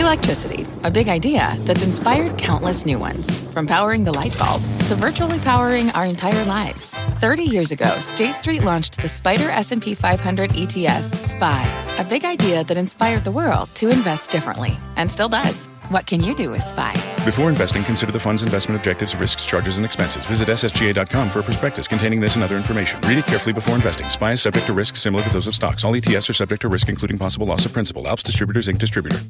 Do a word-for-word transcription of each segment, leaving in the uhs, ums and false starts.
Electricity, a big idea that's inspired countless new ones. From powering the light bulb to virtually powering our entire lives. thirty years ago, State Street launched the Spider S and P five hundred E T F, S P Y, a big idea that inspired the world to invest differently, and still does. What can you do with S P Y? Before investing, consider the fund's investment objectives, risks, charges, and expenses. Visit S S G A dot com for a prospectus containing this and other information. Read it carefully before investing. S P Y is subject to risks similar to those of stocks. All E T Fs are subject to risk, including possible loss of principal. Alps Distributors, Incorporated distributor.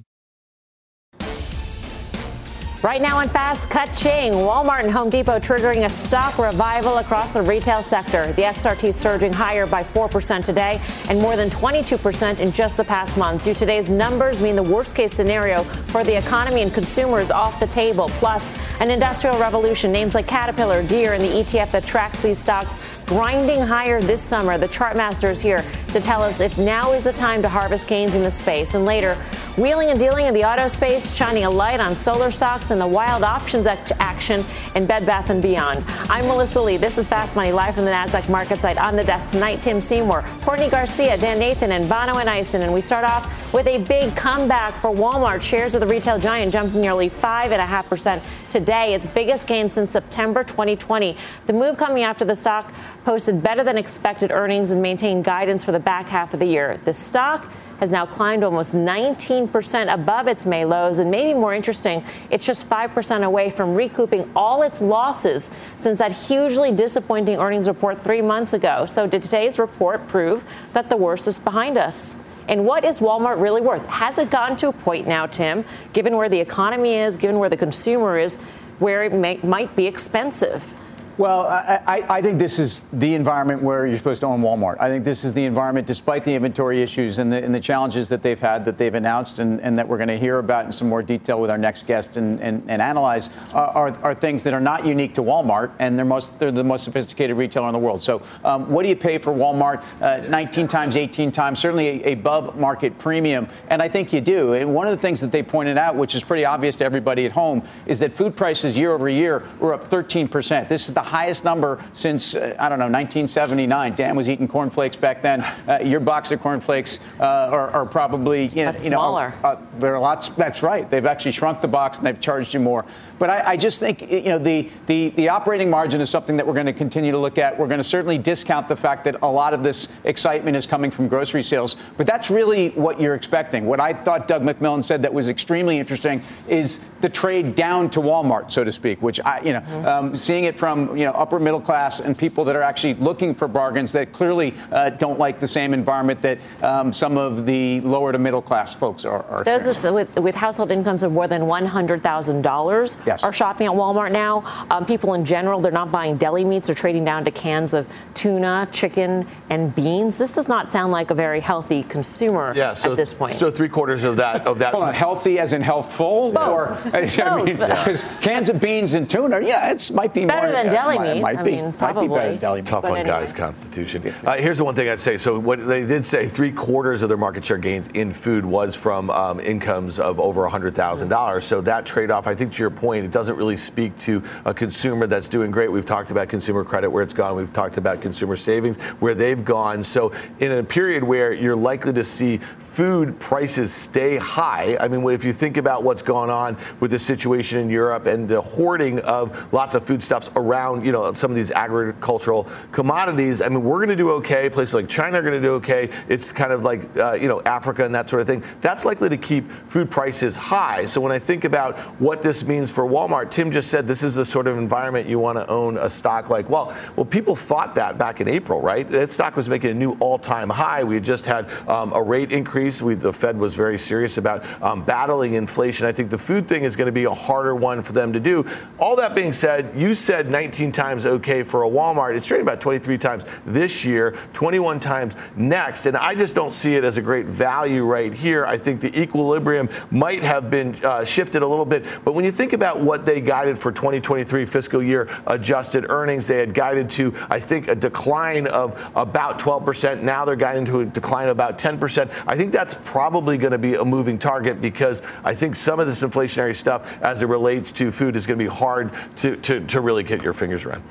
Right now on Fast Ka-ching, Walmart and Home Depot triggering a stock revival across the retail sector. The X R T surging higher by four percent today and more than twenty-two percent in just the past month. Do today's numbers mean the worst case scenario for the economy and consumers off the table? Plus, an industrial revolution. Names like Caterpillar, Deere, and the E T F that tracks these stocks grinding higher this summer. The Chartmaster is here to tell us if now is the time to harvest gains in the space. And later, wheeling and dealing in the auto space, shining a light on solar stocks and the wild options action in Bed Bath and Beyond. I'm Melissa Lee. This is Fast Money, live from the NASDAQ market site. On the desk tonight, Tim Seymour, Courtney Garcia, Dan Nathan, and Bono and Ison. And we start off with a big comeback for Walmart. Shares of the retail giant jumping nearly five point five percent today, its biggest gain since September twenty twenty. The move coming after the stock posted better than expected earnings and maintained guidance for the back half of the year. The stock has now climbed almost nineteen percent above its May lows, and maybe more interesting, it's just five percent away from recouping all its losses since that hugely disappointing earnings report three months ago. So did today's report prove that the worst is behind us? And what is Walmart really worth? Has it gotten to a point now, Tim, given where the economy is, given where the consumer is, where it may, might be expensive? Well, I, I, I think this is the environment where you're supposed to own Walmart. I think this is the environment, despite the inventory issues and the, and the challenges that they've had, that they've announced and, and that we're going to hear about in some more detail with our next guest and, and, and analyze, uh, are, are things that are not unique to Walmart, and they're, most, they're the most sophisticated retailer in the world. So um, what do you pay for Walmart? Uh, nineteen times, eighteen times, certainly a, above market premium. And I think you do. And one of the things that they pointed out, which is pretty obvious to everybody at home, is that food prices year over year were up thirteen percent. This is the highest number since, uh, I don't know, nineteen seventy-nine. Dan was eating cornflakes back then. Uh, your box of cornflakes uh, are, are probably, you know, that's you know smaller. Uh, there are lots. That's right. They've actually shrunk the box and they've charged you more. But I, I just think, you know, the, the, the operating margin is something that we're going to continue to look at. We're going to certainly discount the fact that a lot of this excitement is coming from grocery sales. But that's really what you're expecting. What I thought Doug McMillon said that was extremely interesting is the trade down to Walmart, so to speak, which I, you know, mm-hmm. um, seeing it from, you know, upper middle class and people that are actually looking for bargains that clearly uh, don't like the same environment that um, some of the lower to middle class folks are. are Those with, with, with household incomes of more than one hundred thousand dollars yes. are shopping at Walmart now. Um, people in general, they're not buying deli meats. They're trading down to cans of tuna, chicken, and beans. This does not sound like a very healthy consumer yeah, so, at this point. So three quarters of that of that. Hold on, healthy as in healthful, Both. or I mean, because yeah. cans of beans and tuna, yeah, it might be better more, than uh, deli might, meat. Might I be, mean, might probably. be better than deli meat. Tough but on anyway. guys, Constitution. Uh, here's the one thing I'd say. So what they did say, three quarters of their market share gains in food was from um, incomes of over one hundred thousand dollars. So that trade-off, I think to your point, it doesn't really speak to a consumer that's doing great. We've talked about consumer credit, where it's gone. We've talked about consumer savings, where they've gone. So in a period where you're likely to see food prices stay high, I mean, if you think about what's going on with the situation in Europe and the hoarding of lots of foodstuffs around, you know, some of these agricultural commodities, I mean, we're going to do okay. Places like China are going to do okay. It's kind of like, uh, you know, Africa and that sort of thing. That's likely to keep food prices high. So when I think about what this means for Walmart, Tim just said this is the sort of environment you want to own a stock like. Well, well, people thought that back in April, right? That stock was making a new all-time high. We had just had um, a rate increase. We, the Fed was very serious about um, battling inflation. I think the food thing is going to be a harder one for them to do. All that being said, you said nineteen times okay for a Walmart. It's trading about twenty-three times this year, twenty-one times next. And I just don't see it as a great value right here. I think the equilibrium might have been uh, shifted a little bit. But when you think about what they guided for twenty twenty-three fiscal year adjusted earnings, they had guided to, I think, a decline of about twelve percent. Now they're guiding to a decline of about ten percent. I think that's probably going to be a moving target, because I think some of this inflationary stuff as it relates to food is going to be hard to, to, to really get your fingers around.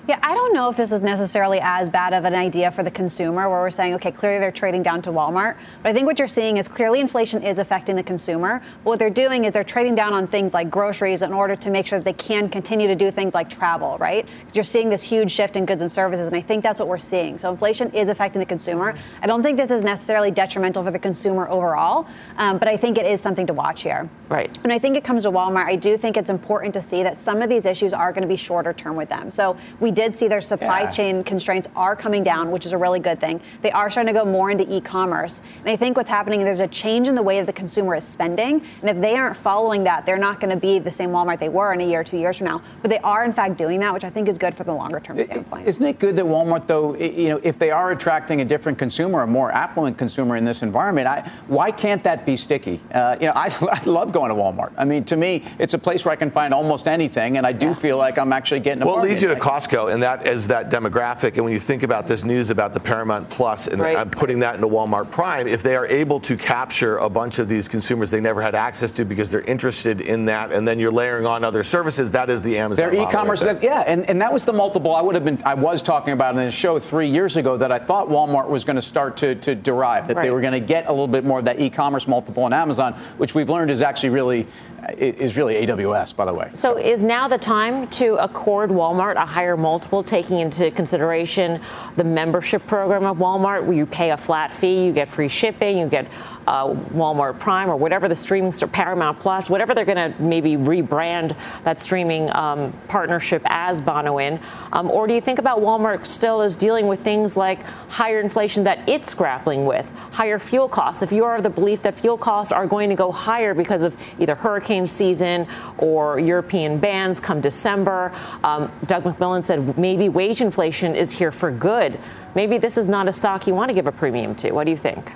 Yeah, I don't know if this is necessarily as bad of an idea for the consumer where we're saying, okay, clearly they're trading down to Walmart. But I think what you're seeing is clearly inflation is affecting the consumer. But what they're doing is they're trading down on things like groceries in order to make sure that they can continue to do things like travel, right? Because you're seeing this huge shift in goods and services, and I think that's what we're seeing. So inflation is affecting the consumer. I don't think this is necessarily detrimental for the consumer overall, um, but I think it is something to watch here. Right. When I think it comes to Walmart, I do think it's important to see that some of these issues are going to be shorter term with them. So we did see their supply yeah. chain constraints are coming down, which is a really good thing. They are starting to go more into e-commerce. And I think what's happening, there's a change in the way that the consumer is spending. And if they aren't following that, they're not going to be the same Walmart they were in a year or two years from now. But they are, in fact, doing that, which I think is good for the longer term standpoint. Isn't it good that Walmart, though, you know, if they are attracting a different consumer, a more affluent consumer in this environment, I, why can't that be sticky? Uh, you know, I, I love going to Walmart. I mean, to me, it's a place where I can find almost anything. And I do yeah. feel like I'm actually getting a Well, it bargain. leads you to Costco, and that is that demographic. And when you think about this news about the Paramount Plus and right. putting that into Walmart Prime, if they are able to capture a bunch of these consumers they never had access to because they're interested in that, and then you're layering on other services, that is the Amazon Their e-commerce, right yeah, and, and that was the multiple I would have been, I was talking about in the show three years ago that I thought Walmart was going to start to, to derive, that right. they were going to get a little bit more of that e-commerce multiple on Amazon, which we've learned is actually really, is really A W S, by the way. So is now the time to accord Walmart a higher multiple, taking into consideration the membership program of Walmart, where you pay a flat fee, you get free shipping, you get uh, Walmart Prime or whatever the streaming, Paramount Plus, whatever they're going to maybe rebrand that streaming um, partnership as, Bonawyn? Um, or do you think about Walmart still as dealing with things like higher inflation that it's grappling with, higher fuel costs? If you are of the belief that fuel costs are going to go higher because of either hurricane season or European bans come December, um, Doug McMillon said maybe wage inflation is here for good. Maybe this is not a stock you want to give a premium to. What do you think?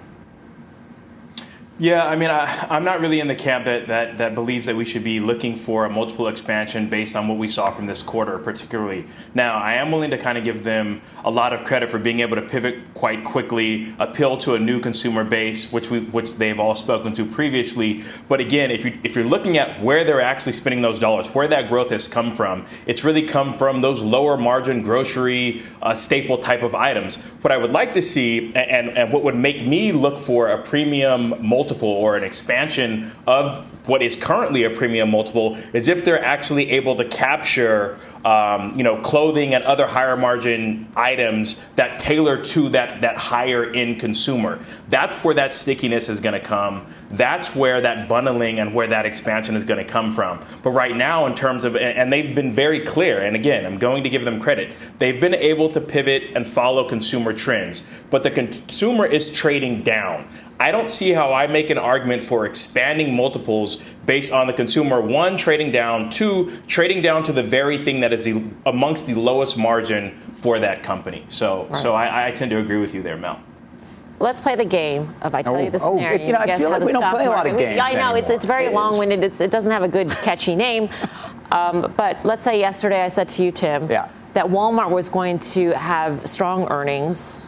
Yeah, I mean, I, I'm not really in the camp that, that, that believes that we should be looking for a multiple expansion based on what we saw from this quarter particularly. Now, I am willing to kind of give them a lot of credit for being able to pivot quite quickly, appeal to a new consumer base, which we which they've all spoken to previously. But again, if, you, if you're looking at where they're actually spending those dollars, where that growth has come from, it's really come from those lower margin grocery uh, staple type of items. What I would like to see, and, and, and what would make me look for a premium multiple or an expansion of what is currently a premium multiple, is if they're actually able to capture, um, you know, clothing and other higher margin items that tailor to that that higher end consumer. That's where that stickiness is going to come. That's where that bundling and where that expansion is going to come from. But right now, in terms of, and they've been very clear, and again, I'm going to give them credit, they've been able to pivot and follow consumer trends. But the consumer is trading down. I don't see how I make an argument for expanding multiples based on the consumer, one, trading down, two, trading down to the very thing that is the, amongst the lowest margin for that company. So, right. so I, I tend to agree with you there, Mel. Let's play the game of I tell oh, you the scenario. Oh, you know, I feel like we don't play a lot of games. Yeah, I know anymore. it's it's very it long-winded. It's, it doesn't have a good catchy name. Um, but let's say yesterday I said to you, Tim, yeah. that Walmart was going to have strong earnings.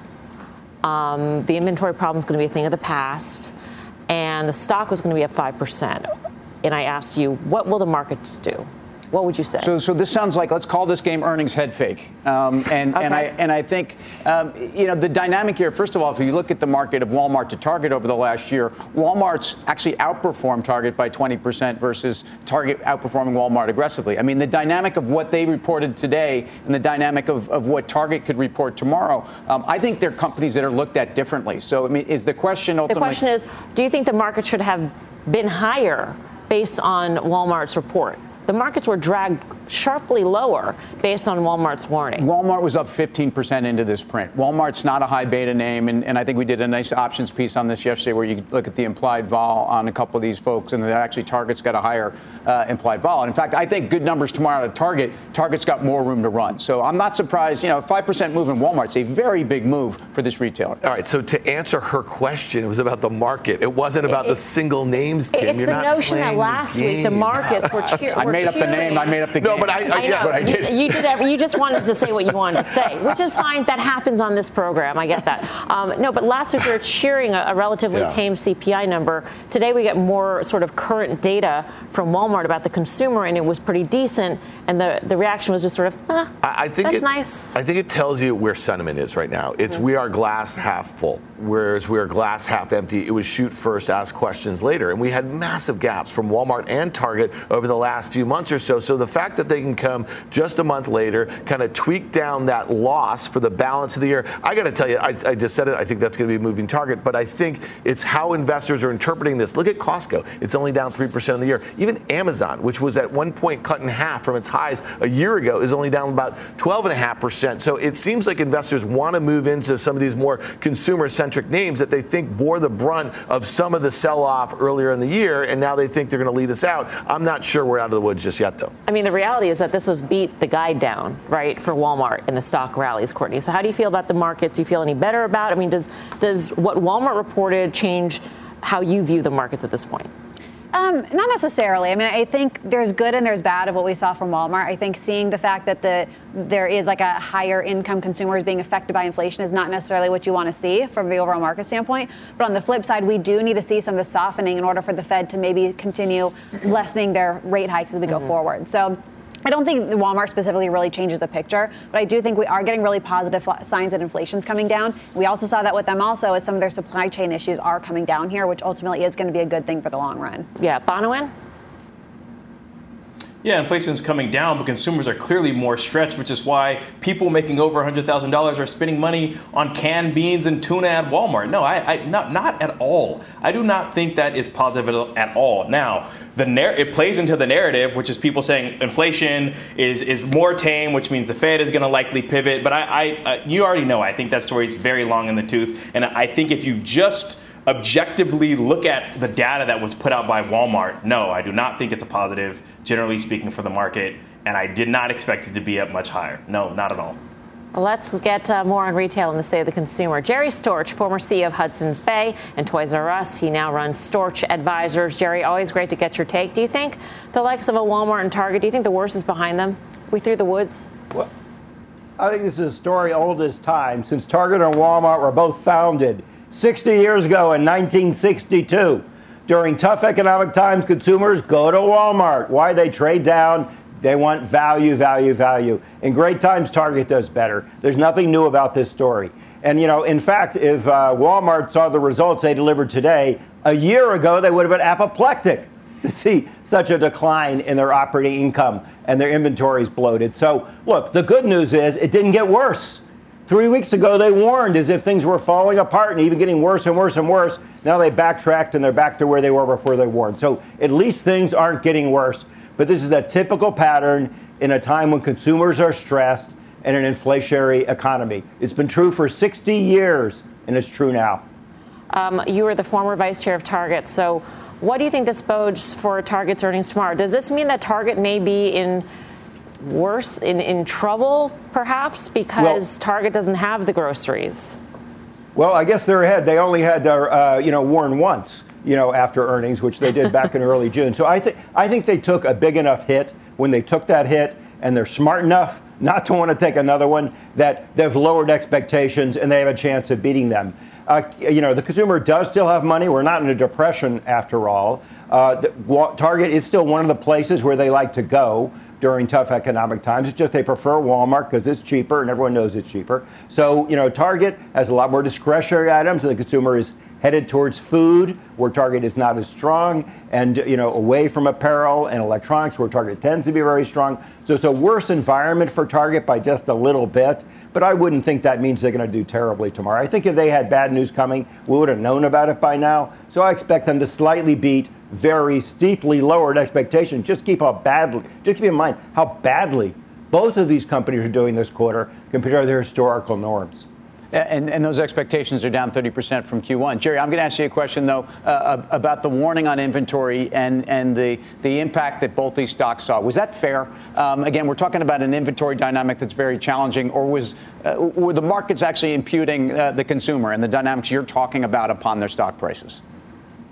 Um, the inventory problem is going to be a thing of the past, and the stock was going to be up five percent. And I asked you, what will the markets do? What would you say? So, so this sounds like, let's call this game earnings head fake. Um, and, okay. and I and I think, um, you know, the dynamic here, first of all, if you look at the market of Walmart to Target over the last year, Walmart's actually outperformed Target by twenty percent versus Target outperforming Walmart aggressively. I mean, the dynamic of what they reported today and the dynamic of, of what Target could report tomorrow, um, I think they're companies that are looked at differently. So, I mean, is the question ultimately... The question is, do you think the market should have been higher based on Walmart's report? The markets were dragged sharply lower based on Walmart's warnings. Walmart was up fifteen percent into this print. Walmart's not a high beta name, and, and I think we did a nice options piece on this yesterday where you look at the implied vol on a couple of these folks, and that actually Target's got a higher uh, implied vol. And in fact, I think good numbers tomorrow at Target. Target's got more room to run. So I'm not surprised. You know, a five percent move in Walmart's a very big move for this retailer. All right, so to answer her question, it was about the market. It wasn't about it, the single names, Tim. It's You're the not notion that last the week the markets were, cheer, were made up the name. I made up the no, game. but I, I, I yeah, know. but I did. You, you did. Every, you just wanted to say what you wanted to say, which is fine. That happens on this program. I get that. Um, no, but last week we were cheering a, a relatively Yeah. tame C P I number. Today we get more sort of current data from Walmart about the consumer, and it was pretty decent. And the, the reaction was just sort of, ah, I, I think that's it, nice. I think it tells you where sentiment is right now. It's mm-hmm. we are glass half full, whereas we are glass half empty. It was shoot first, ask questions later. And we had massive gaps from Walmart and Target over the last few months or so. So the fact that they can come just a month later, kind of tweak down that loss for the balance of the year, I got to tell you, I, I just said it, I think that's going to be a moving target. But I think it's how investors are interpreting this. Look at Costco. It's only down three percent of the year. Even Amazon, which was at one point cut in half from its highs a year ago, is only down about twelve point five percent. So it seems like investors want to move into some of these more consumer-centric names that they think bore the brunt of some of the sell-off earlier in the year, and now they think they're going to lead us out. I'm not sure we're out of the woods just yet, though. I mean, the reality is that this was beat the guide down, right, for Walmart in the stock rallies, Courtney. So how do you feel about the markets? Do you feel any better about it? I mean, does does what Walmart reported change how you view the markets at this point? Um, not necessarily. I mean, I think there's good and there's bad of what we saw from Walmart. I think seeing the fact that the there is like a higher income consumers being affected by inflation is not necessarily what you want to see from the overall market standpoint. But on the flip side, we do need to see some of the softening in order for the Fed to maybe continue lessening their rate hikes as we go mm-hmm. forward. So I don't think Walmart specifically really changes the picture, but I do think we are getting really positive signs that inflation's coming down. We also saw that with them also as some of their supply chain issues are coming down here, which ultimately is going to be a good thing for the long run. Yeah, Bonawyn? Yeah, inflation is coming down, but consumers are clearly more stretched, which is why people making over one hundred thousand dollars are spending money on canned beans and tuna at Walmart. No, I, I not not at all. I do not think that is positive at all. Now, the narr- it plays into the narrative, which is people saying inflation is is more tame, which means the Fed is going to likely pivot. But I, I uh, you already know, I think that story is very long in the tooth, and I think if you just objectively look at the data that was put out by Walmart, no, I do not think it's a positive, generally speaking, for the market, and I did not expect it to be up much higher. No, not at all. Well, let's get uh, more on retail and the state of the consumer. Jerry Storch, former C E O of Hudson's Bay and Toys R Us. He now runs Storch Advisors. Jerry, always great to get your take. Do you think the likes of a Walmart and Target, do you think the worst is behind them? We through the woods? Well, I think this is a story old as time, since Target and Walmart were both founded sixty years ago in nineteen sixty-two. During tough economic times, consumers go to Walmart. Why? They trade down. They want value, value, value. In great times, Target does better. There's nothing new about this story. And, you know, in fact, if uh, Walmart saw the results they delivered today, a year ago, they would have been apoplectic to see such a decline in their operating income and their inventories bloated. So, look, the good news is it didn't get worse. Three weeks ago, they warned as if things were falling apart and even getting worse and worse and worse. Now they backtracked and they're back to where they were before they warned. So at least things aren't getting worse. But this is a typical pattern in a time when consumers are stressed and an inflationary economy. It's been true for sixty years, and it's true now. Um, you were the former vice chair of Target. So what do you think this bodes for Target's earnings tomorrow? Does this mean that Target may be in worse, in, in trouble, perhaps, because well, Target doesn't have the groceries? Well, I guess they're ahead. They only had to, uh, you know, warn once, you know, after earnings, which they did back in early June. So I think I think they took a big enough hit when they took that hit, and they're smart enough not to want to take another one, that they've lowered expectations and they have a chance of beating them. Uh, you know, the consumer does still have money. We're not in a depression, after all. Uh, the, Target is still one of the places where they like to go during tough economic times. It's just they prefer Walmart because it's cheaper, and everyone knows it's cheaper. So, you know, Target has a lot more discretionary items, and the consumer is headed towards food, where Target is not as strong, and, you know, away from apparel and electronics, where Target tends to be very strong. So it's a worse environment for Target by just a little bit. But I wouldn't think that means they're going to do terribly tomorrow. I think if they had bad news coming, we would have known about it by now. So I expect them to slightly beat very steeply lowered expectations. Just keep how badly, just keep in mind how badly both of these companies are doing this quarter compared to their historical norms. And, and those expectations are down thirty percent from Q one. Jerry, I'm going to ask you a question, though, uh, about the warning on inventory and, and the, the impact that both these stocks saw. Was that fair? Um, again, we're talking about an inventory dynamic that's very challenging, or was uh, were the markets actually imputing uh, the consumer and the dynamics you're talking about upon their stock prices?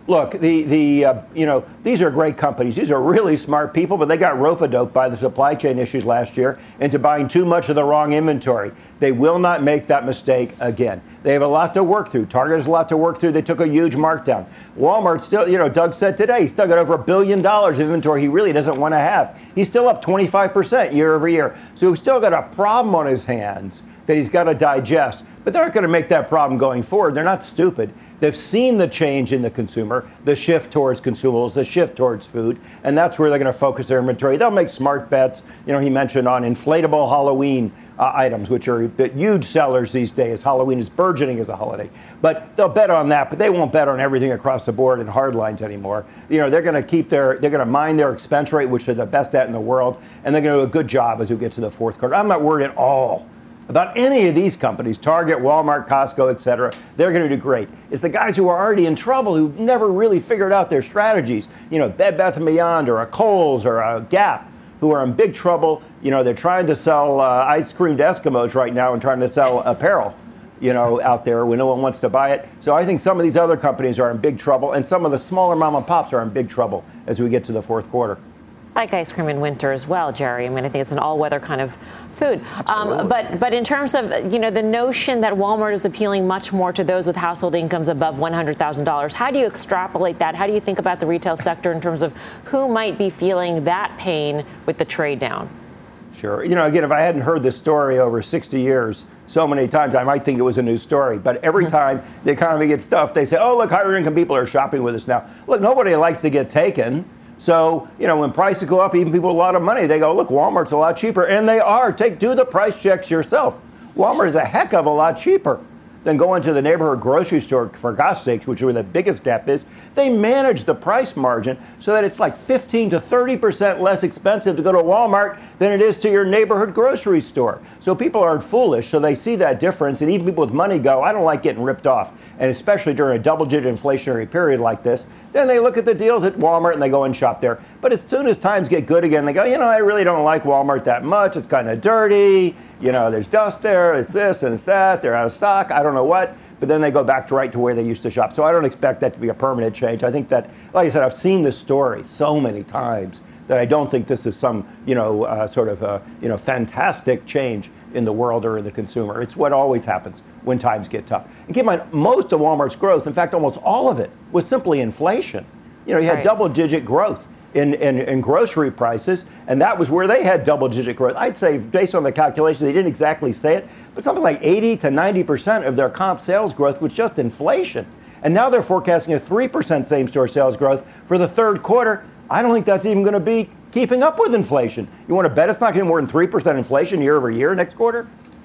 Look, the the uh, you know these are great companies. These are really smart people, but they got rope-a-dope by the supply chain issues last year into buying too much of the wrong inventory. They will not make that mistake again. They have a lot to work through. Target has a lot to work through. They took a huge markdown. Walmart still, you know, Doug said today he's still got over a billion dollars of inventory he really doesn't want to have. He's still up twenty-five percent year over year. So he's still got a problem on his hands that he's got to digest. But they're not going to make that problem going forward. They're not stupid. They've seen the change in the consumer, the shift towards consumables, the shift towards food, and that's where they're going to focus their inventory. They'll make smart bets. You know, he mentioned on inflatable Halloween uh, items, which are huge sellers these days. Halloween is burgeoning as a holiday. But they'll bet on that, but they won't bet on everything across the board in hard lines anymore. You know, they're going to keep their, they're going to mind their expense rate, which they're the best at in the world, and they're going to do a good job as we get to the fourth quarter. I'm not worried at all about any of these companies, Target, Walmart, Costco, et cetera. They're going to do great. It's the guys who are already in trouble, who've never really figured out their strategies. You know, Bed Bath and Beyond or a Kohl's or a Gap, who are in big trouble. You know, they're trying to sell uh, ice cream to Eskimos right now and trying to sell apparel, you know, out there when no one wants to buy it. So I think some of these other companies are in big trouble, and some of the smaller mom and pops are in big trouble as we get to the fourth quarter. Like ice cream in winter as well, Jerry. I mean, I think it's an all-weather kind of food. Um, but but in terms of, you know, the notion that Walmart is appealing much more to those with household incomes above one hundred thousand dollars, how do you extrapolate that? How do you think about the retail sector in terms of who might be feeling that pain with the trade down? Sure. You know, again, if I hadn't heard this story over sixty years so many times, I might think it was a new story. But every mm-hmm. time the economy gets tough, they say, oh, look, higher income people are shopping with us now. Look, nobody likes to get taken. So, you know, when prices go up, even people with a lot of money, they go, look, Walmart's a lot cheaper. And they are. Take, do the price checks yourself. Walmart is a heck of a lot cheaper than going to the neighborhood grocery store, for God's sakes, which is where the biggest gap is. They manage the price margin so that it's like fifteen to thirty percent less expensive to go to Walmart than it is to your neighborhood grocery store. So people aren't foolish, so they see that difference. And even people with money go, I don't like getting ripped off. And especially during a double-digit inflationary period like this, then they look at the deals at Walmart and they go and shop there. But as soon as times get good again, they go, you know, I really don't like Walmart that much. It's kind of dirty. You know, there's dust there. It's this and it's that. They're out of stock. I don't know what. But then they go back to right to where they used to shop. So I don't expect that to be a permanent change. I think that, like I said, I've seen this story so many times that I don't think this is some, you know, uh, sort of, uh, you know, fantastic change in the world or in the consumer. It's what always happens when times get tough. And keep in mind, most of Walmart's growth, in fact, almost all of it, was simply inflation. You know, you had right. double-digit growth in, in, in grocery prices, and that was where they had double-digit growth. I'd say, based on the calculations, they didn't exactly say it, but something like eighty to ninety percent of their comp sales growth was just inflation. And now they're forecasting a three percent same-store sales growth for the third quarter. I don't think that's even going to be keeping up with inflation. You want to bet it's not going to be more than three percent inflation year over year next quarter?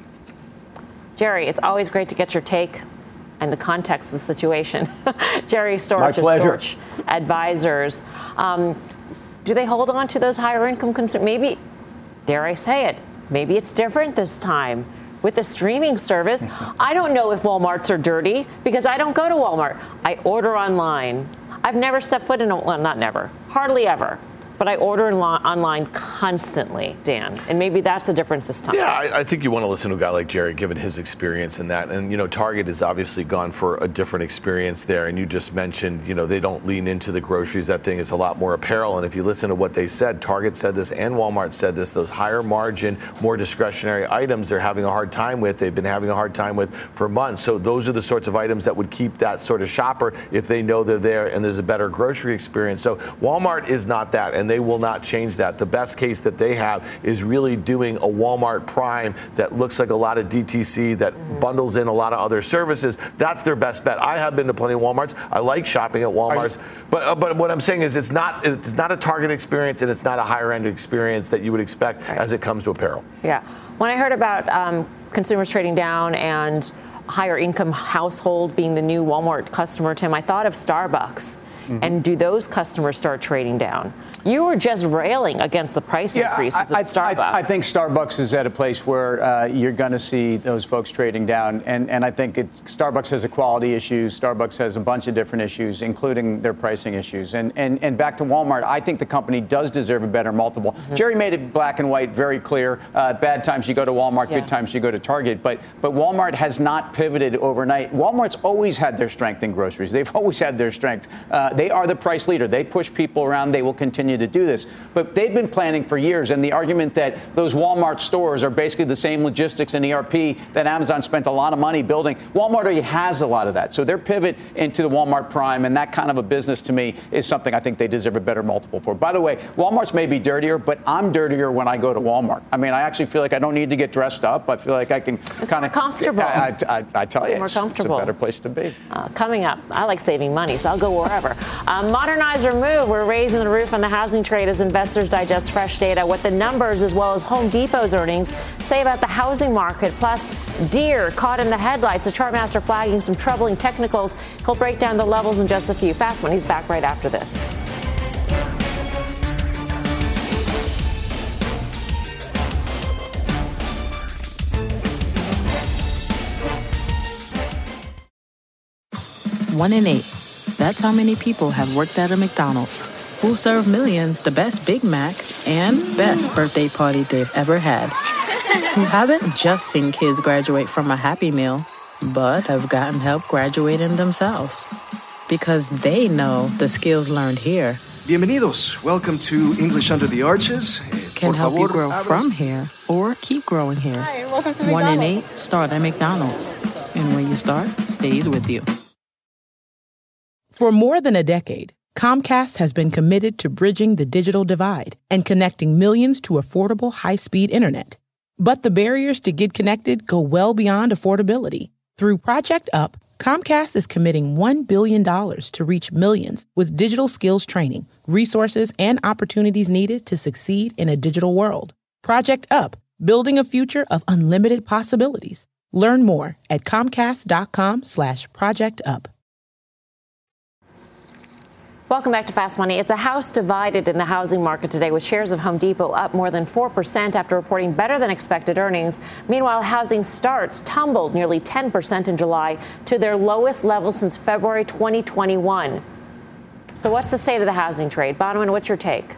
Jerry, it's always great to get your take and the context of the situation. Jerry Storch of Storch Advisors. Um, do they hold on to those higher income consumers? Maybe, dare I say it, maybe it's different this time with the streaming service. I don't know if Walmarts are dirty because I don't go to Walmart. I order online. I've never stepped foot in a, well, not never, hardly ever. But I order online constantly, Dan, and maybe that's the difference this time. Yeah, I, I think you want to listen to a guy like Jerry, given his experience in that. And, you know, Target has obviously gone for a different experience there. And you just mentioned, you know, they don't lean into the groceries. That thing is a lot more apparel. And if you listen to what they said, Target said this and Walmart said this, those higher margin, more discretionary items they're having a hard time with. They've been having a hard time with for months. So those are the sorts of items that would keep that sort of shopper if they know they're there and there's a better grocery experience. So Walmart is not that. And they will not change that. The best case that they have is really doing a Walmart Prime that looks like a lot of D T C, that mm-hmm. bundles in a lot of other services. That's their best bet. I have been to plenty of Walmarts. I like shopping at Walmarts. But uh, but what I'm saying is it's not it's not a Target experience and it's not a higher end experience that you would expect right. as it comes to apparel. Yeah. When I heard about um, consumers trading down and higher income household being the new Walmart customer, Tim, I thought of Starbucks. Mm-hmm. And do those customers start trading down? You were just railing against the price yeah, increases I, at Starbucks. I, I think Starbucks is at a place where uh, you're going to see those folks trading down. And, and I think it's, Starbucks has a quality issue. Starbucks has a bunch of different issues, including their pricing issues. And, and, and back to Walmart, I think the company does deserve a better multiple. Mm-hmm. Jerry made it black and white, very clear. Uh, bad times you go to Walmart, yeah. good times you go to Target. But, but Walmart has not pivoted overnight. Walmart's always had their strength in groceries. They've always had their strength. Uh, they are the price leader. They push people around. They will continue to do this. But they've been planning for years. And the argument that those Walmart stores are basically the same logistics and E R P that Amazon spent a lot of money building, Walmart already has a lot of that. So their pivot into the Walmart Prime and that kind of a business, to me, is something I think they deserve a better multiple for. By the way, Walmart's may be dirtier, but I'm dirtier when I go to Walmart. I mean, I actually feel like I don't need to get dressed up. I feel like I can kind of comfortable. I, I, I tell you, more it's, comfortable. It's a better place to be. Uh, coming up, I like saving money, so I'll go wherever. uh, modernize or move. We're raising the roof on the housing trade as investors digest fresh data. What the numbers, as well as Home Depot's earnings, say about the housing market. Plus, Deere caught in the headlights. The chartmaster flagging some troubling technicals. He'll break down the levels in just a few. Fast Money's back right after this. One in eight. That's how many people have worked at a McDonald's. Who serve millions the best Big Mac and best birthday party they've ever had. Who haven't just seen kids graduate from a Happy Meal, but have gotten help graduating themselves. Because they know the skills learned here Bienvenidos. Welcome to English Under the Arches. can Por help favor, you grow abras. from here or keep growing here. Hi, welcome to One in McDonald's. eight start at McDonald's. And when you start, stays with you. For more than a decade, Comcast has been committed to bridging the digital divide and connecting millions to affordable high-speed internet. But the barriers to get connected go well beyond affordability. Through Project Up, Comcast is committing one billion dollars to reach millions with digital skills training, resources, and opportunities needed to succeed in a digital world. Project Up, building a future of unlimited possibilities. Learn more at comcast.com slash project up. Welcome back to Fast Money. It's a house divided in the housing market today, with shares of Home Depot up more than four percent after reporting better than expected earnings. Meanwhile, housing starts tumbled nearly ten percent in July to their lowest level since February twenty twenty-one. So what's the state of the housing trade? Bonawyn, what's your take?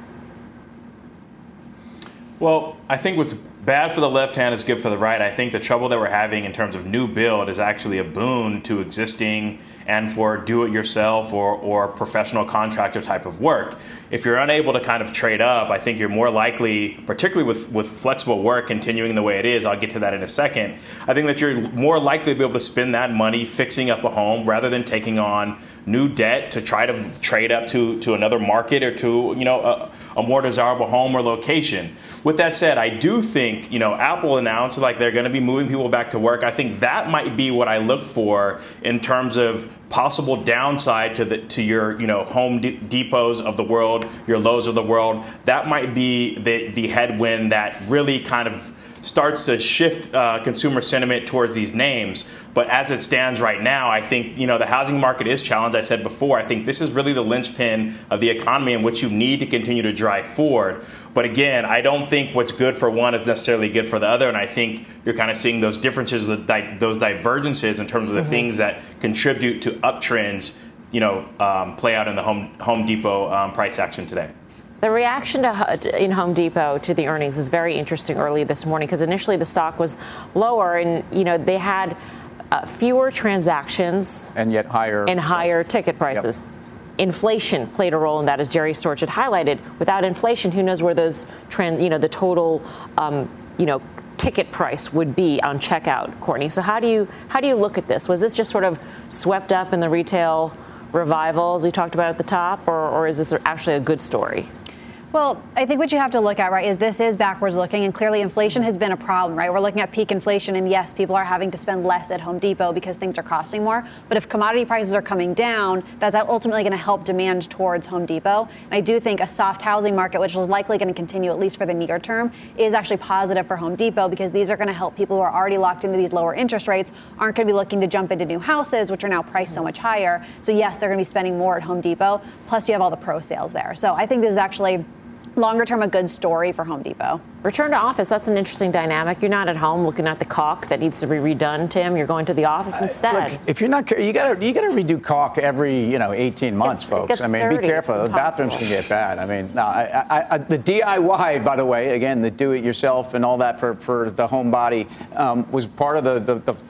Well, I think what's bad for the left hand is good for the right. I think the trouble that we're having in terms of new build is actually a boon to existing and for do-it-yourself or, or professional contractor type of work. If you're unable to kind of trade up, I think you're more likely, particularly with, with flexible work continuing the way it is, I'll get to that in a second, I think that you're more likely to be able to spend that money fixing up a home rather than taking on new debt to try to trade up to, to another market or to, you know, a, a more desirable home or location. With that said, I do think, you know, Apple announced like they're going to be moving people back to work. I think that might be what I look for in terms of possible downside to the to your, you know, Home Depots of the world, your Lowe's of the world. That might be the the headwind that really kind of starts to shift uh, consumer sentiment towards these names. But as it stands right now, I think, you know, the housing market is challenged. I said before, I think this is really the linchpin of the economy in which you need to continue to drive forward. But again, I don't think what's good for one is necessarily good for the other. And I think you're kind of seeing those differences, those divergences in terms of the mm-hmm. things that contribute to uptrends, you know, um, play out in the Home, Home Depot um, price action today. The reaction to, in Home Depot to the earnings is very interesting early this morning, because initially the stock was lower and, you know, they had uh, fewer transactions. And yet higher. And higher ticket prices. Yep. Inflation played a role in that, as Jerry Storch had highlighted. Without inflation, who knows where those trend, you know, the total, um, you know, ticket price would be on checkout, Courtney. So how do you how do you look at this? Was this just sort of swept up in the retail revival, as we talked about at the top, or, or is this actually a good story? Well, I think what you have to look at, right, is this is backwards looking, and clearly inflation has been a problem, right? We're looking at peak inflation, and yes, people are having to spend less at Home Depot because things are costing more. But if commodity prices are coming down, that's ultimately going to help demand towards Home Depot. And I do think a soft housing market, which is likely going to continue at least for the near term, is actually positive for Home Depot, because these are going to help people who are already locked into these lower interest rates, aren't going to be looking to jump into new houses, which are now priced so much higher. So yes, they're going to be spending more at Home Depot. Plus, you have all the pro sales there. So I think this is actually longer term a good story for Home Depot. Return to office, that's an interesting dynamic. You're not at home looking at the caulk that needs to be redone, Tim. You're going to the office instead. Uh, look, if you're not, you got to you got to redo caulk every, you know, eighteen months, it's, folks. I mean, dirty. Be careful. The bathrooms can get bad. I mean, no, I, I, I, the D I Y, by the way, again, the do-it-yourself and all that for, for the home body um, was part of the the, the, the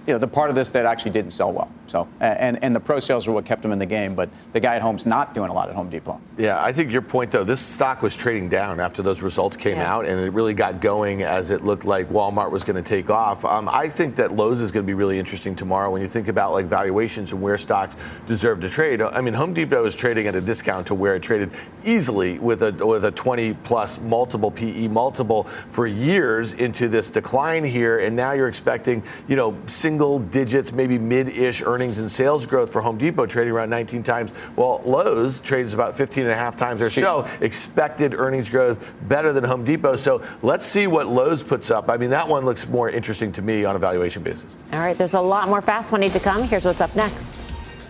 you know, the part of this that actually didn't sell well. So, and, and the pro sales are what kept them in the game, but the guy at home's not doing a lot at Home Depot. Yeah, I think your point, though, this stock was trading down after those results came yeah. out, and it really got going as it looked like Walmart was going to take off. Um, I think that Lowe's is going to be really interesting tomorrow when you think about like valuations and where stocks deserve to trade. I mean, Home Depot is trading at a discount to where it traded easily with a with a twenty plus multiple P E multiple for years into this decline here, and now you're expecting, you know, single digits, maybe mid-ish earnings and sales growth for Home Depot, trading around nineteen times. Well, Lowe's trades about fifteen and a half times or so. Expected earnings growth better than Home Depot. So let's see what Lowe's puts up. I mean, that one looks more interesting to me on a valuation basis. All right, there's a lot more Fast Money to come. Here's what's up next.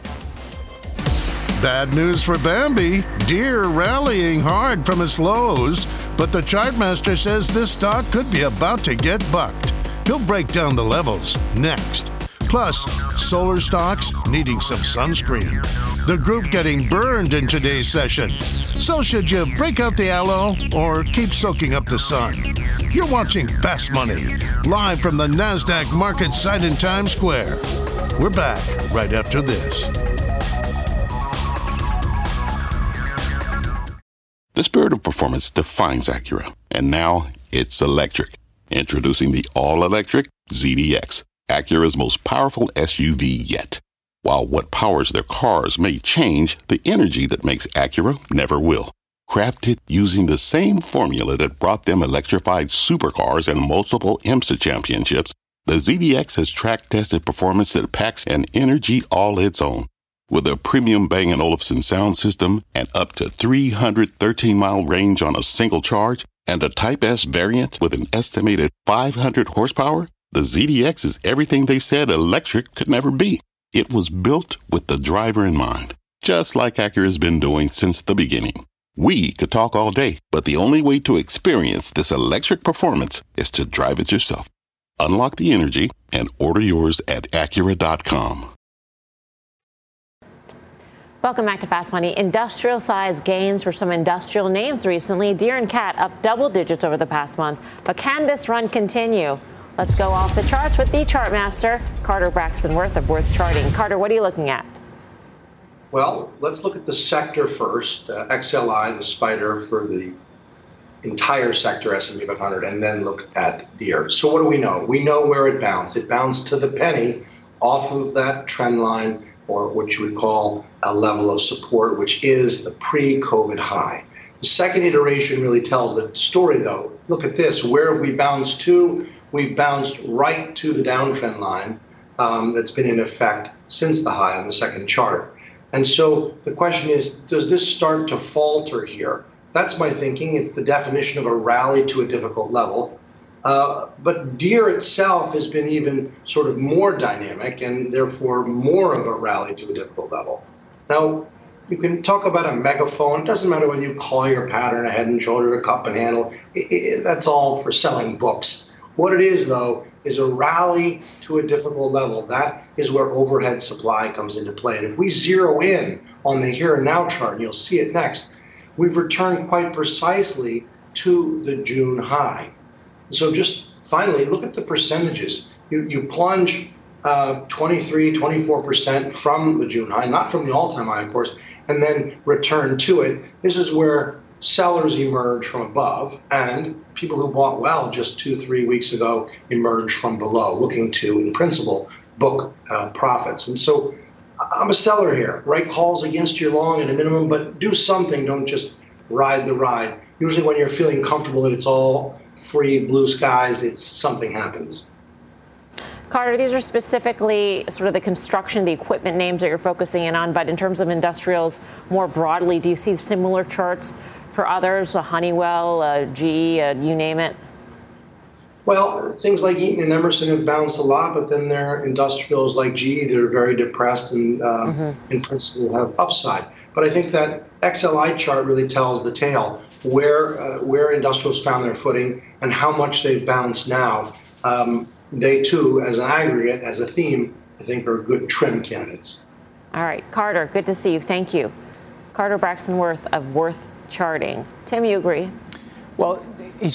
Bad news for Bambi. Deere rallying hard from its lows, but the Chartmaster says this stock could be about to get bucked. He'll break down the levels next. Plus, solar stocks needing some sunscreen. The group getting burned in today's session. So should you break out the aloe or keep soaking up the sun? You're watching Fast Money, live from the NASDAQ market site in Times Square. We're back right after this. The spirit of performance defines Acura, and now it's electric. Introducing the all-electric Z D X, Acura's most powerful S U V yet. While what powers their cars may change, the energy that makes Acura never will. Crafted using the same formula that brought them electrified supercars and multiple IMSA championships, the Z D X has track-tested performance that packs an energy all its own. With a premium Bang and Olufsen sound system and up to three hundred thirteen mile range on a single charge, and a Type S variant with an estimated five hundred horsepower, the Z D X is everything they said electric could never be. It was built with the driver in mind, just like Acura's been doing since the beginning. We could talk all day, but the only way to experience this electric performance is to drive it yourself. Unlock the energy and order yours at Acura dot com. Welcome back to Fast Money. Industrial size gains for some industrial names recently. Deere and Cat up double digits over the past month. But can this run continue? Let's go off the charts with the chart master, Carter Braxton Worth of Worth Charting. Carter, what are you looking at? Well, let's look at the sector first. Uh, X L I, the spider for the entire sector, S and P five hundred, and then look at Deere. So what do we know? We know where it bounced. It bounced to the penny off of that trend line, or what you would call a level of support, which is the pre-COVID high. The second iteration really tells the story, though. Look at this. Where have we bounced to? We've bounced right to the downtrend line um, that's been in effect since the high on the second chart. And so the question is, does this start to falter here? That's my thinking. It's the definition of a rally to a difficult level. Uh, but Deere itself has been even sort of more dynamic and therefore more of a rally to a difficult level. Now, you can talk about a megaphone. It doesn't matter whether you call your pattern a head and shoulder, a cup and handle. It, it, that's all for selling books. What it is, though, is a rally to a difficult level. That is where overhead supply comes into play. And if we zero in on the here and now chart, and you'll see it next, we've returned quite precisely to the June high. So just finally, look at the percentages. You, you plunge uh, twenty-three, twenty-four percent from the June high, not from the all-time high, of course, and then return to it. This is where sellers emerge from above, and people who bought well just two, three weeks ago emerge from below, looking to, in principle, book uh, profits. And so I'm a seller here. Write calls against your long at a minimum, but do something. Don't just ride the ride. Usually when you're feeling comfortable that it's all free, blue skies, it's something happens. Carter, these are specifically sort of the construction, the equipment names that you're focusing in on, but in terms of industrials more broadly, do you see similar charts for others, a Honeywell, a G E, a, you name it? Well, things like Eaton and Emerson have bounced a lot, but then there are industrials like G E that are very depressed and uh, mm-hmm. in principle have upside. But I think that X L I chart really tells the tale, where uh, where industrials found their footing and how much they've bounced now. Um, they too, as an aggregate, as a theme, I think are good trim candidates. All right, Carter, good to see you. Thank you. Carter Braxton Worth of Worth Charting. Tim, you agree? Well, he says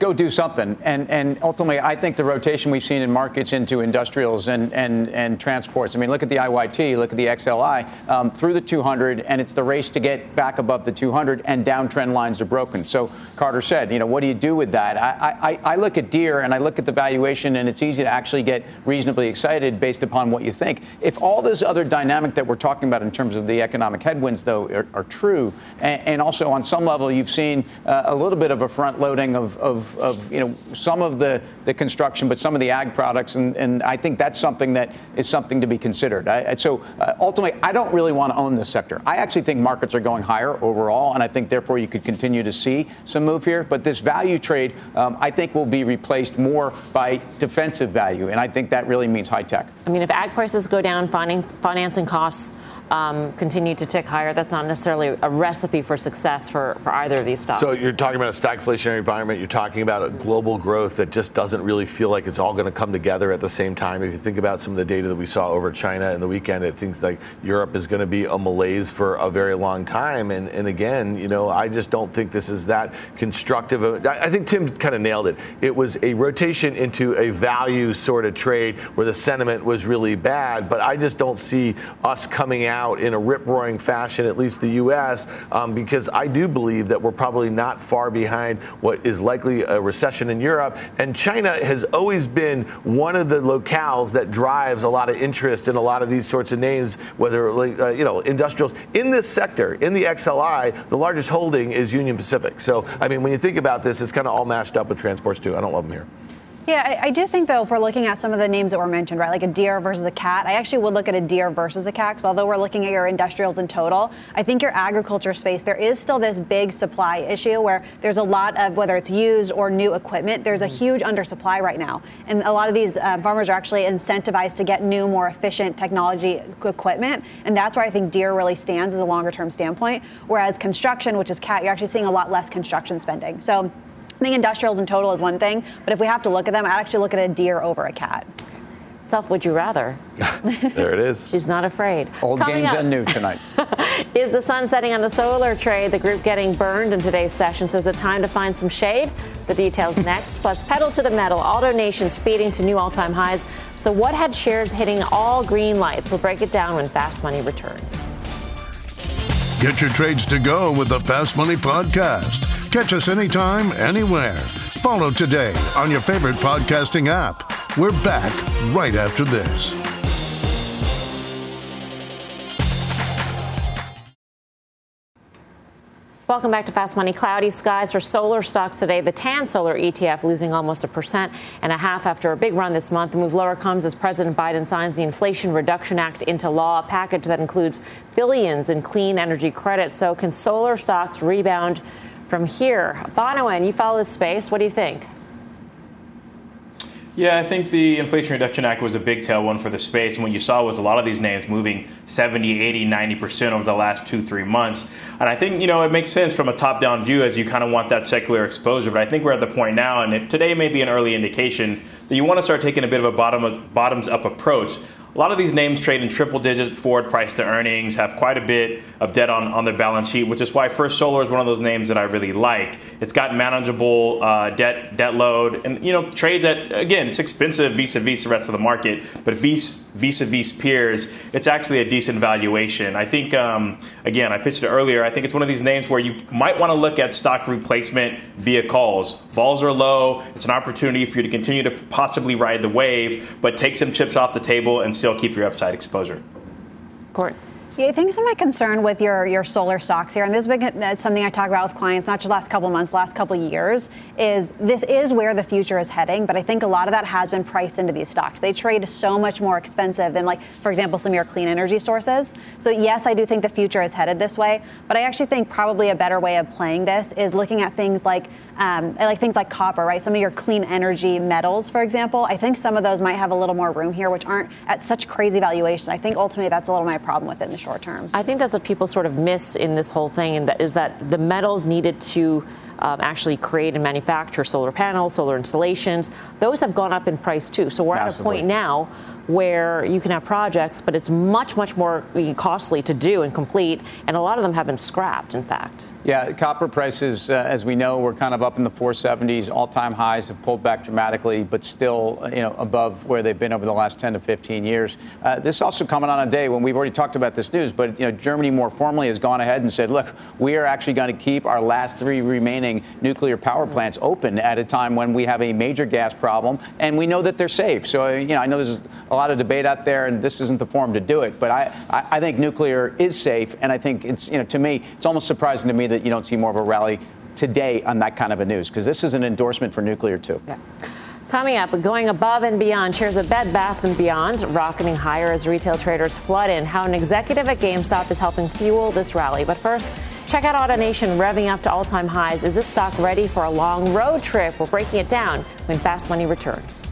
go do something. And and ultimately, I think the rotation we've seen in markets into industrials and and and transports. I mean, look at the I Y T, look at the X L I um, through the two hundred, and it's the race to get back above the two hundred, and downtrend lines are broken. So Carter said, you know, what do you do with that? I, I, I look at Deere and I look at the valuation, and it's easy to actually get reasonably excited based upon what you think. If all this other dynamic that we're talking about in terms of the economic headwinds, though, are, are true, and, and also on some level, you've seen uh, a little bit of a front loading of, of, of you know, some of the, the construction, but some of the ag products, and, and I think that's something that is something to be considered. I, so uh, ultimately, I don't really want to own this sector. I actually think markets are going higher overall, and I think therefore you could continue to see some move here. But this value trade, um, I think, will be replaced more by defensive value, and I think that really means high tech. I mean, if ag prices go down, financing costs um, continue to tick higher, that's not necessarily a recipe for success for, for either of these stocks. So you're talking about a stagflationary environment. You're talking about a global growth that just doesn't really feel like it's all going to come together at the same time. If you think about some of the data that we saw over China in the weekend, it thinks like Europe is going to be a malaise for a very long time. And, and again, you know, I just don't think this is that constructive. I think Tim kind of nailed it. It was a rotation into a value sort of trade where the sentiment was really bad. But I just don't see us coming out in a rip-roaring fashion, at least the U S, um, because I do believe that we're probably not far behind what is likely a recession in Europe. And China has always been one of the locales that drives a lot of interest in a lot of these sorts of names, whether, uh, you know, industrials. In this sector, in the X L I, the largest holding is Union Pacific. So, I mean, when you think about this, it's kind of all mashed up with transports, too. I don't love them here. Yeah, I, I do think, though, if we're looking at some of the names that were mentioned, right, like a Deere versus a Cat, I actually would look at a Deere versus a Cat, because although we're looking at your industrials in total, I think your agriculture space, there is still this big supply issue where there's a lot of, whether it's used or new equipment, there's a huge undersupply right now. And a lot of these uh, farmers are actually incentivized to get new, more efficient technology equipment. And that's where I think Deere really stands as a longer-term standpoint. Whereas construction, which is Cat, you're actually seeing a lot less construction spending. So I think industrials in total is one thing, but if we have to look at them, I'd actually look at a Deere over a Cat. Self, would you rather? There it is. She's not afraid. Old Coming games up, and new tonight. Is the sun setting on the solar trade? The group getting burned in today's session. So is it time to find some shade? The details next. Plus, pedal to the metal. AutoNation speeding to new all-time highs. So what had shares hitting all green lights? We'll break it down when Fast Money returns. Get your trades to go with the Fast Money Podcast. Catch us anytime, anywhere. Follow today on your favorite podcasting app. We're back right after this. Welcome back to Fast Money. Cloudy skies for solar stocks today. The Tan Solar E T F losing almost a percent and a half after a big run this month. The move lower comes as President Biden signs the Inflation Reduction Act into law, a package that includes billions in clean energy credits. So can solar stocks rebound from here? Bonawyn, you follow this space. What do you think? Yeah, I think the Inflation Reduction Act was a big tailwind for the space. And what you saw was a lot of these names moving seventy, eighty, ninety percent over the last two, three months. And I think, you know, it makes sense from a top-down view as you kind of want that secular exposure. But I think we're at the point now, and it, today may be an early indication, that you want to start taking a bit of a bottom, bottoms-up approach. A lot of these names trade in triple digit forward price to earnings, have quite a bit of debt on, on their balance sheet, which is why First Solar is one of those names that I really like. It's got manageable uh, debt debt load and, you know, trades at, again, it's expensive vis-a-vis the rest of the market, but vis, vis-a-vis peers, it's actually a decent valuation. I think, um, again, I pitched it earlier, I think it's one of these names where you might want to look at stock replacement via calls. Vols are low. It's an opportunity for you to continue to possibly ride the wave, but take some chips off the table and still keep your upside exposure. Court. Yeah, I think some of my concern with your, your solar stocks here, and this has been something I talk about with clients, not just last couple of months, last couple of years, is this is where the future is heading, but I think a lot of that has been priced into these stocks. They trade so much more expensive than, like, for example, some of your clean energy sources. So yes, I do think the future is headed this way, but I actually think probably a better way of playing this is looking at things like um, like things like copper, right? Some of your clean energy metals, for example. I think some of those might have a little more room here, which aren't at such crazy valuations. I think ultimately that's a little my problem with it in the short term. I think that's what people sort of miss in this whole thing, and that is that the metals needed to um, actually create and manufacture solar panels, solar installations, those have gone up in price too. So we're Massively. At a point now where you can have projects, but it's much, much more costly to do and complete, and a lot of them have been scrapped, in fact. Yeah, copper prices, uh, as we know, were kind of up in the four seventies. All-time highs have pulled back dramatically, but still, you know, above where they've been over the last ten to fifteen years. Uh, this is also coming on a day when we've already talked about this news, but, you know, Germany more formally has gone ahead and said, look, we are actually going to keep our last three remaining nuclear power plants open at a time when we have a major gas problem, and we know that they're safe. So, you know, I know there's a lot of debate out there, and this isn't the forum to do it, but I, I, I think nuclear is safe, and I think it's, you know, to me, it's almost surprising to me that you don't see more of a rally today on that kind of a news, because this is an endorsement for nuclear, too. Yeah. Coming up, going above and beyond, shares of Bed Bath and Beyond rocketing higher as retail traders flood in. How an executive at GameStop is helping fuel this rally. But first, check out AutoNation revving up to all-time highs. Is this stock ready for a long road trip? We're breaking it down when Fast Money returns.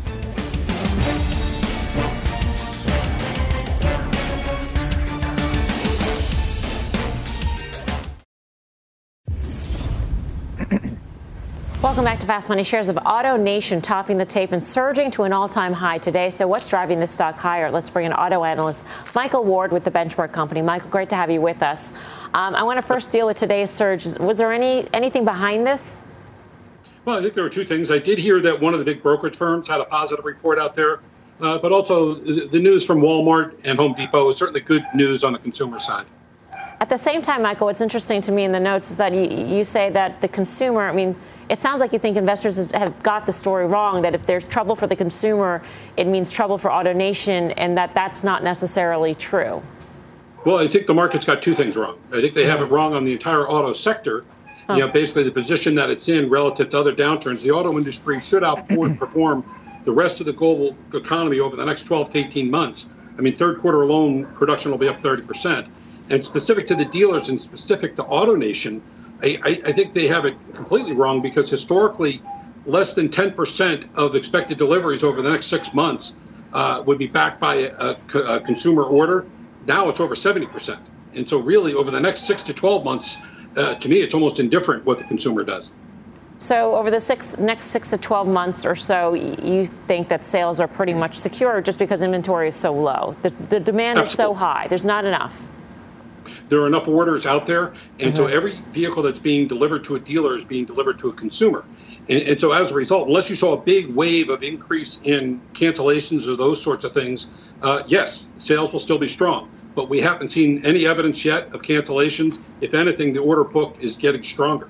Welcome back to Fast Money. Shares of AutoNation topping the tape and surging to an all-time high today. So what's driving this stock higher? Let's bring in auto analyst Michael Ward with the Benchmark Company. Michael, great to have you with us. Um, I want to first deal with today's surge. Was there any anything behind this? Well, I think there were two things. I did hear that one of the big brokerage firms had a positive report out there, uh, but also the, the news from Walmart and Home Depot is certainly good news on the consumer side. At the same time, Michael, what's interesting to me in the notes is that you, you say that the consumer, I mean, it sounds like you think investors have got the story wrong, that if there's trouble for the consumer, it means trouble for AutoNation, and that that's not necessarily true. Well, I think the market's got two things wrong. I think they have it wrong on the entire auto sector. Huh. You know, basically the position that it's in relative to other downturns. The auto industry should outperform the rest of the global economy over the next twelve to eighteen months. I mean, third quarter alone, production will be up thirty percent. And specific to the dealers and specific to AutoNation, I, I, I think they have it completely wrong, because historically, less than ten percent of expected deliveries over the next six months uh, would be backed by a, a, a consumer order. Now it's over seventy percent. And so really, over the next six to twelve months, uh, to me, it's almost indifferent what the consumer does. So over the six, next six to twelve months or so, you think that sales are pretty much secure just because inventory is so low? The, the demand Absolutely. Is so high. There's not enough. There are enough orders out there, and mm-hmm. so every vehicle that's being delivered to a dealer is being delivered to a consumer. And, and so as a result, unless you saw a big wave of increase in cancellations or those sorts of things, uh, yes, sales will still be strong. But we haven't seen any evidence yet of cancellations. If anything, the order book is getting stronger.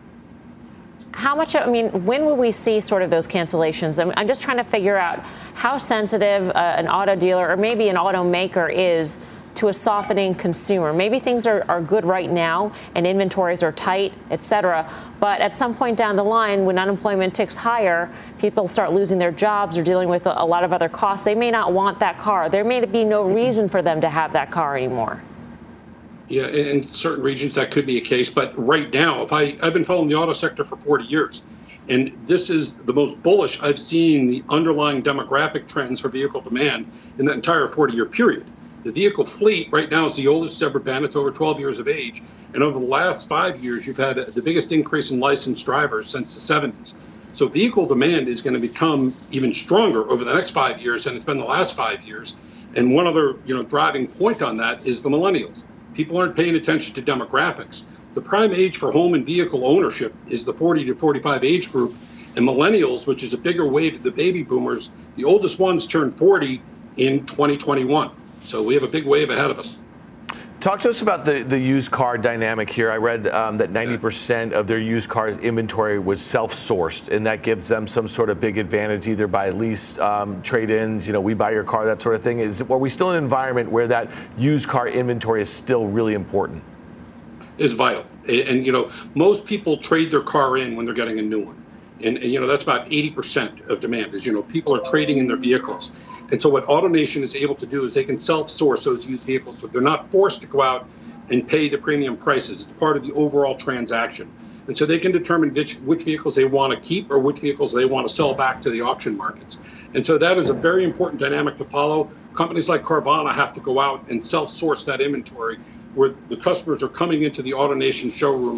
How much, I mean, when will we see sort of those cancellations? I'm, I'm just trying to figure out how sensitive uh, an auto dealer or maybe an automaker is to a softening consumer. Maybe things are, are good right now and inventories are tight, et cetera. But at some point down the line, when unemployment ticks higher, people start losing their jobs or dealing with a, a lot of other costs. They may not want that car. There may be no reason for them to have that car anymore. Yeah, in certain regions that could be a case. But right now, if I, I've been following the auto sector for forty years, and this is the most bullish I've seen the underlying demographic trends for vehicle demand in that entire forty-year period. The vehicle fleet right now is the oldest it's ever been. It's over twelve years of age. And over the last five years, you've had the biggest increase in licensed drivers since the seventies. So vehicle demand is going to become even stronger over the next five years than it's been the last five years. And one other, you know, driving point on that is the millennials. People aren't paying attention to demographics. The prime age for home and vehicle ownership is the forty to forty-five age group. And millennials, which is a bigger wave of the baby boomers, the oldest ones turned forty in twenty twenty-one. So we have a big wave ahead of us. Talk to us about the, the used car dynamic here. I read um, that ninety percent of their used car inventory was self-sourced, and that gives them some sort of big advantage, either by lease, um, trade-ins, you know, we buy your car, that sort of thing. Is Are we still in an environment where that used car inventory is still really important? It's vital. And, and you know, most people trade their car in when they're getting a new one. And, and you know, that's about eighty percent of demand is, you know, people are trading in their vehicles. And so what AutoNation is able to do is they can self-source those used vehicles, so they're not forced to go out and pay the premium prices. It's part of the overall transaction. And so they can determine which, which vehicles they want to keep or which vehicles they want to sell back to the auction markets. And so that is a very important dynamic to follow. Companies like Carvana have to go out and self-source that inventory, where the customers are coming into the AutoNation showroom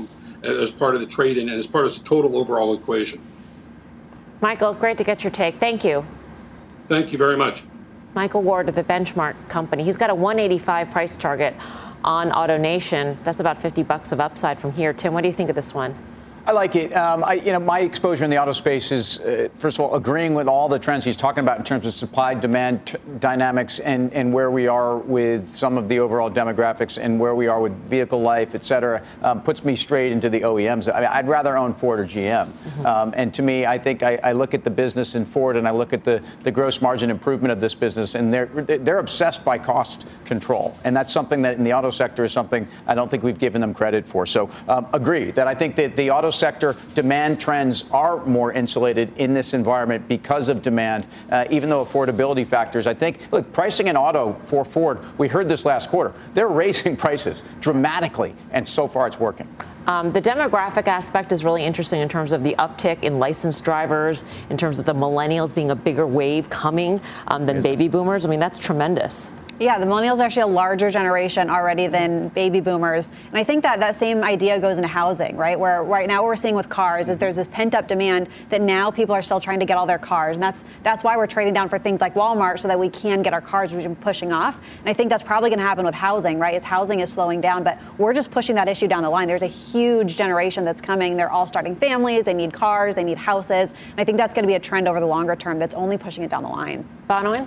as part of the trade-in and as part of the total overall equation. Michael, great to get your take. Thank you. Thank you very much. Michael Ward of the Benchmark Company. He's got a one eighty-five price target on AutoNation. That's about fifty bucks of upside from here. Tim, what do you think of this one? I like it. Um, I, you know, my exposure in the auto space is, uh, first of all, agreeing with all the trends he's talking about in terms of supply-demand t- dynamics and, and where we are with some of the overall demographics and where we are with vehicle life, et cetera, um, puts me straight into the O E Ms. I mean, I'd rather own Ford or G M. Mm-hmm. Um, and to me, I think I, I look at the business in Ford and I look at the, the gross margin improvement of this business, and they're they're obsessed by cost control. And that's something that in the auto sector is something I don't think we've given them credit for. So um, agree that I think that the auto sector demand trends are more insulated in this environment because of demand, uh, even though affordability factors, I think, look, pricing in auto for Ford, we heard this last quarter, they're raising prices dramatically, and so far it's working. Um, the demographic aspect is really interesting in terms of the uptick in licensed drivers, in terms of the millennials being a bigger wave coming um, than baby boomers. I mean, that's tremendous. Yeah, the millennials are actually a larger generation already than baby boomers. And I think that that same idea goes into housing, right? Where right now what we're seeing with cars is there's this pent-up demand that now people are still trying to get all their cars. And that's that's why we're trading down for things like Walmart so that we can get our cars, which we've been pushing off. And I think that's probably going to happen with housing, right? As housing is slowing down. But we're just pushing that issue down the line. There's a huge generation that's coming. They're all starting families. They need cars. They need houses. And I think that's going to be a trend over the longer term that's only pushing it down the line. Bonawyn?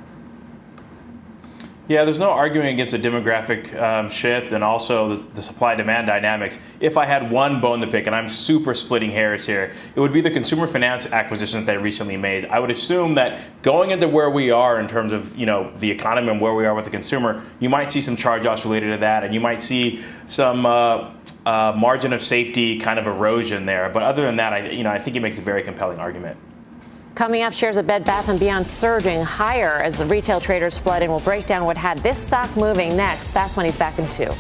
Yeah, there's no arguing against a demographic um, shift and also the, the supply-demand dynamics. If I had one bone to pick, and I'm super splitting hairs here, it would be the consumer finance acquisition that they recently made. I would assume that going into where we are in terms of, you know, the economy and where we are with the consumer, you might see some charge-offs related to that, and you might see some uh, uh, margin of safety kind of erosion there. But other than that, I, you know, I think it makes a very compelling argument. Coming up, shares of Bed Bath and Beyond surging higher as the retail traders flood in. We'll break down what had this stock moving next. Fast Money's back in two.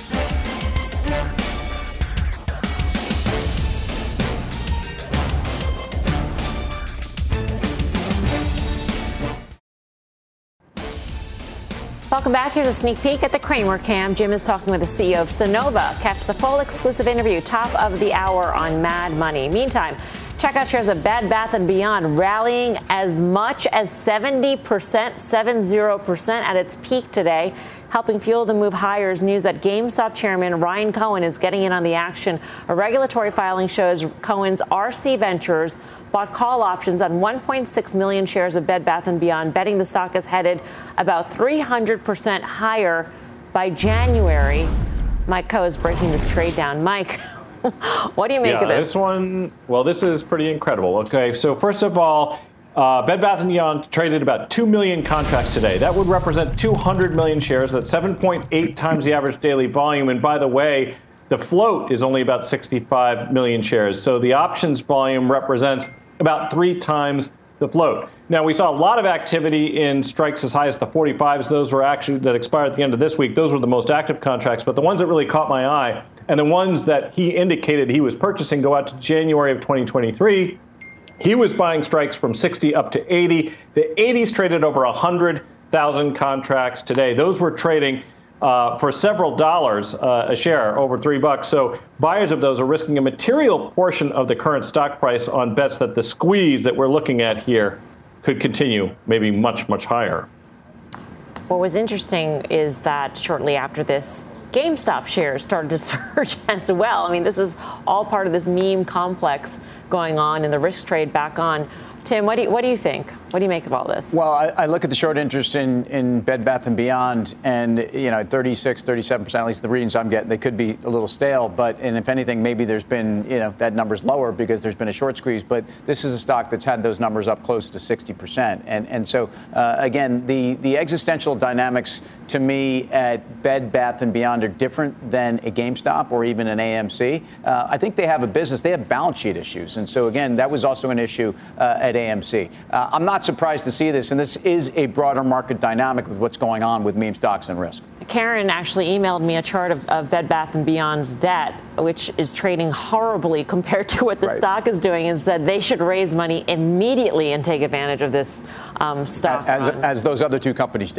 Welcome back. Here's a sneak peek at the Cramer Cam. Jim is talking with the C E O of Sunnova. Catch the full exclusive interview, top of the hour on Mad Money. Meantime, check out shares of Bed Bath and Beyond rallying as much as seventy percent, seventy percent at its peak today. Helping fuel the move higher is news that GameStop chairman Ryan Cohen is getting in on the action. A regulatory filing shows Cohen's R C Ventures bought call options on one point six million shares of Bed Bath and Beyond, betting the stock is headed about three hundred percent higher by January. Mike Coe is breaking this trade down. Mike, what do you make yeah, of this? This one, well, this is pretty incredible. Okay, so first of all, uh, Bed Bath and Beyond traded about two million contracts today. That would represent two hundred million shares. That's seven point eight times the average daily volume. And by the way, the float is only about sixty-five million shares. So the options volume represents about three times the float. Now, we saw a lot of activity in strikes as high as the forty-fives. Those were actually that expired at the end of this week. Those were the most active contracts. But the ones that really caught my eye and the ones that he indicated he was purchasing go out to January of twenty twenty-three. He was buying strikes from sixty up to eighty. The eighties traded over one hundred thousand contracts today. Those were trading uh, for several dollars uh, a share, over three bucks. So buyers of those are risking a material portion of the current stock price on bets that the squeeze that we're looking at here could continue, maybe much, much higher. What was interesting is that shortly after this, GameStop shares started to surge as well. I mean, this is all part of this meme complex going on and the risk trade back on. Tim, what do you, what do you think? What do you make of all this? Well, I, I look at the short interest in, in Bed Bath and Beyond, and, you know, thirty-six, thirty-seven percent, at least the readings I'm getting, they could be a little stale. But, and if anything, maybe there's been, you know, that number's lower because there's been a short squeeze. But this is a stock that's had those numbers up close to sixty percent. And and so, uh, again, the, the existential dynamics to me at Bed Bath and Beyond are different than a GameStop or even an A M C. Uh, I think they have a business. They have balance sheet issues. And so, again, that was also an issue uh, at A M C. Uh, I'm not surprised to see this, and this is a broader market dynamic with what's going on with meme stocks and risk. Karen actually emailed me a chart of, of Bed Bath and Beyond's debt, which is trading horribly compared to what the right. stock is doing, and said they should raise money immediately and take advantage of this um, stock. As, as those other two companies did.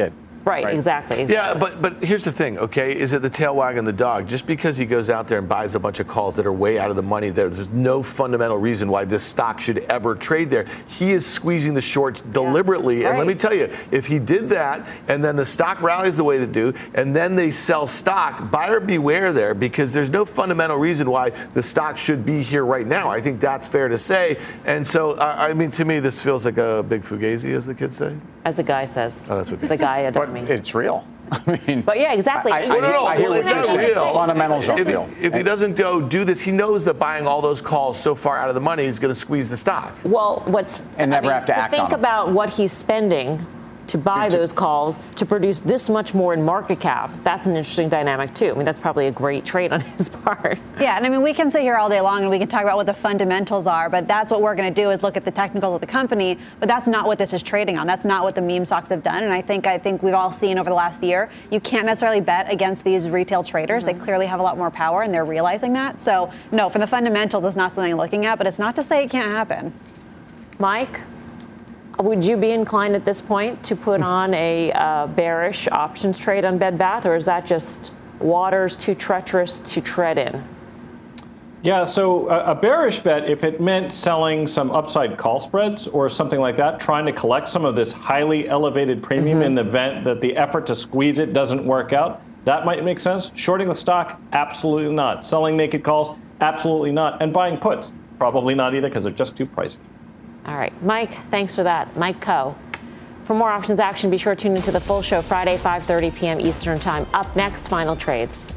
Right, right. Exactly, exactly. Yeah, but but here's the thing, okay? Is it the tail wagging the dog? Just because he goes out there and buys a bunch of calls that are way out of the money there, there's no fundamental reason why this stock should ever trade there. He is squeezing the shorts deliberately. Yeah, right. And let me tell you, if he did that and then the stock rallies the way they do and then they sell stock, buyer beware there, because there's no fundamental reason why the stock should be here right now. I think that's fair to say. And so, uh, I mean, to me, this feels like a big fugazi, as the kids say. As the guy says. Oh, that's what the guy but me. It's real. I mean, but yeah, exactly. I, I, I, no, I hear well, what you're saying. Real. Fundamentals are if real. He, if he doesn't go do this, he knows that buying all those calls so far out of the money is going to squeeze the stock. Well, what's and never I mean, have to, to act think on them. about what he's spending to buy those calls to produce this much more in market cap. That's an interesting dynamic too. I mean, that's probably a great trade on his part. Yeah, and I mean, we can sit here all day long and we can talk about what the fundamentals are, but that's what we're going to do is look at the technicals of the company. But that's not what this is trading on. That's not what the meme stocks have done. And I think I think we've all seen over the last year, you can't necessarily bet against these retail traders. Mm-hmm. They clearly have a lot more power, and they're realizing that. So no, for the fundamentals, it's not something I'm looking at, but it's not to say it can't happen. Mike? Would you be inclined at this point to put on a uh, bearish options trade on Bed Bath, or is that just waters too treacherous to tread in? Yeah, so a, a bearish bet, if it meant selling some upside call spreads or something like that, trying to collect some of this highly elevated premium mm-hmm. in the event that the effort to squeeze it doesn't work out, that might make sense. Shorting the stock, absolutely not. Selling naked calls, absolutely not. And buying puts, probably not either, because they're just too pricey. All right, Mike, thanks for that. Mike Coe. For more options action, be sure to tune into the full show Friday, five thirty p.m. Eastern Time. Up next, final trades.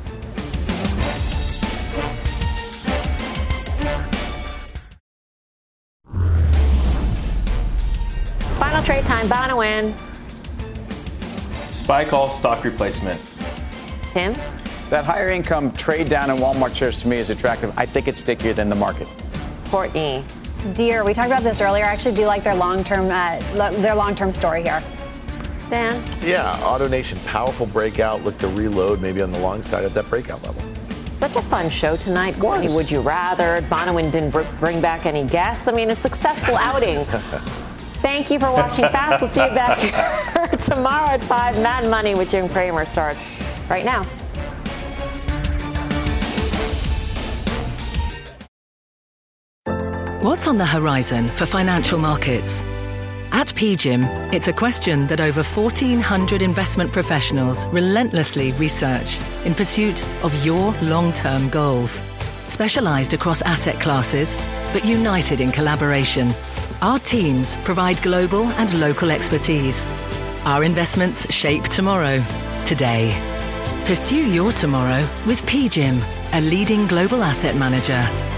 Final trade time. Bonawyn. Spy call stock replacement. Tim? That higher income trade down in Walmart shares to me is attractive. I think it's stickier than the market. Courtney. Deere, we talked about this earlier. I actually do like their long-term uh, their long-term story here. Dan? Yeah, AutoNation, powerful breakout. Look to reload maybe on the long side at that breakout level. Such a fun show tonight. Courtney, would you rather? Bonawyn didn't br- bring back any guests. I mean, a successful outing. Thank you for watching Fast. We'll see you back here tomorrow at five. Mad Money with Jim Cramer starts right now. What's on the horizon for financial markets? At P G I M, it's a question that over fourteen hundred investment professionals relentlessly research in pursuit of your long-term goals. Specialized across asset classes, but united in collaboration, our teams provide global and local expertise. Our investments shape tomorrow, today. Pursue your tomorrow with P G I M, a leading global asset manager.